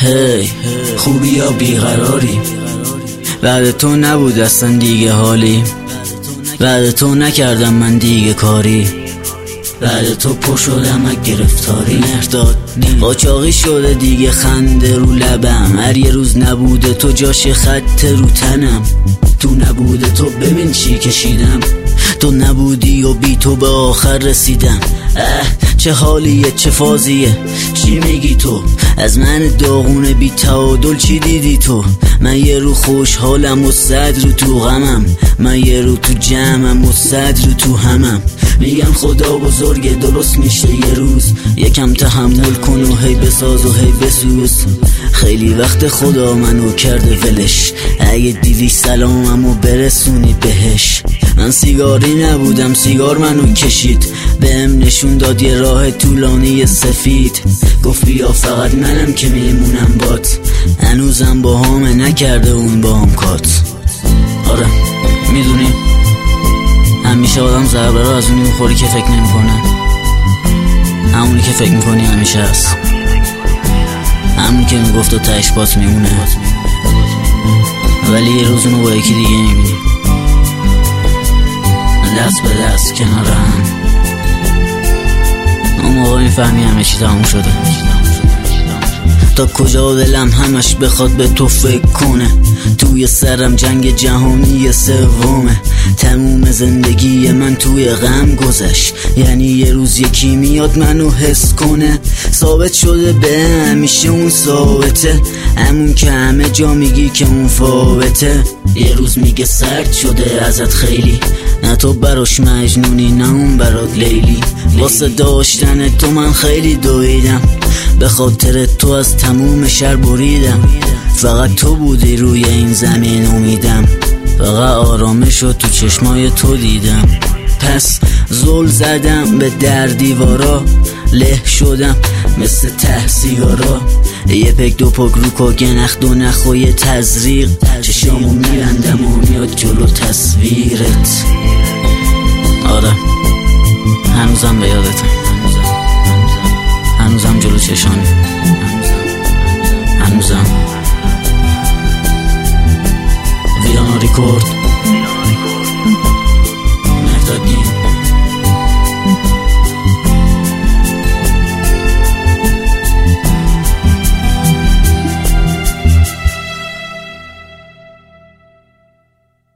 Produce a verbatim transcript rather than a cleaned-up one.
هی خوبی یا بیقراری؟ بعد تو نبود اصلا دیگه حالی، بعد تو نکردم من دیگه کاری، بعد تو پر شدم از گرفتاری. مرداد قاچاقی شده دیگه خنده رو لبم، هر یه روز نبوده تو جاش خط رو تنم. تو نبوده تو ببین چی کشیدم، تو نبودی و بی تو به آخر رسیدم. اه چه حالیه چه فازیه، چی میگی تو از من داغون بی تعادل؟ چی دیدی تو؟ من یه رو خوشحالم و صد رو تو غمم، من یه رو تو جمعم و صد رو تو همم. میگم خدا بزرگه درست میشه یه روز، یکم تحمل کن و هی بساز و هی بسوز. خیلی وقت خدا منو کرده ولش، اگه دیدی سلاممو برسونی بهش. من سیگاری نبودم سیگار منو کشید، بهم نشون داد یه راه طولانی سفید. گفت بیا فقط منم که میمونم بات، هنوزم با همه نکرده اون با هم کات. آره میدونی همیشه آدم ضربه رو از اونی میخوری که فکر نمی کنن، همونی که فکر میکنی همیشه هست، همونی که میگفت و تهش بات میمونه، ولی یه روز اونو با یکی دیگه میبینی دست به دست کنار هم. اون موقع میفهمی همه چی تموم شده. تا کجا دلم همش بخواد به تو فکر کنه، توی سرم جنگ جهانی سومه. تموم زندگی من توی غم گذشت، یعنی یه روز یکی میاد منو حس کنه. ثابت شده به همیشه اون ثابته، همون که همه جا میگی که اون فاوته. یه روز میگه سرد شده ازت خیلی، نه تو براش مجنونی نه اون برات لیلی. واسه داشتن تو من خیلی دویدم، به خاطر تو از تموم شهر بریدم. فقط تو بودی روی این زمین امیدم، فقط آرامشو تو چشمای تو دیدم. پس زل زدم به در دیوارا، له شدم مثل ته سیگارا. یه پک دو پک رو که نخ دو نخ و یه تزریق، چشامو میرندم و میاد جلو تصویرت. آره هنوزم به یادتم، هنوزم جلو چشام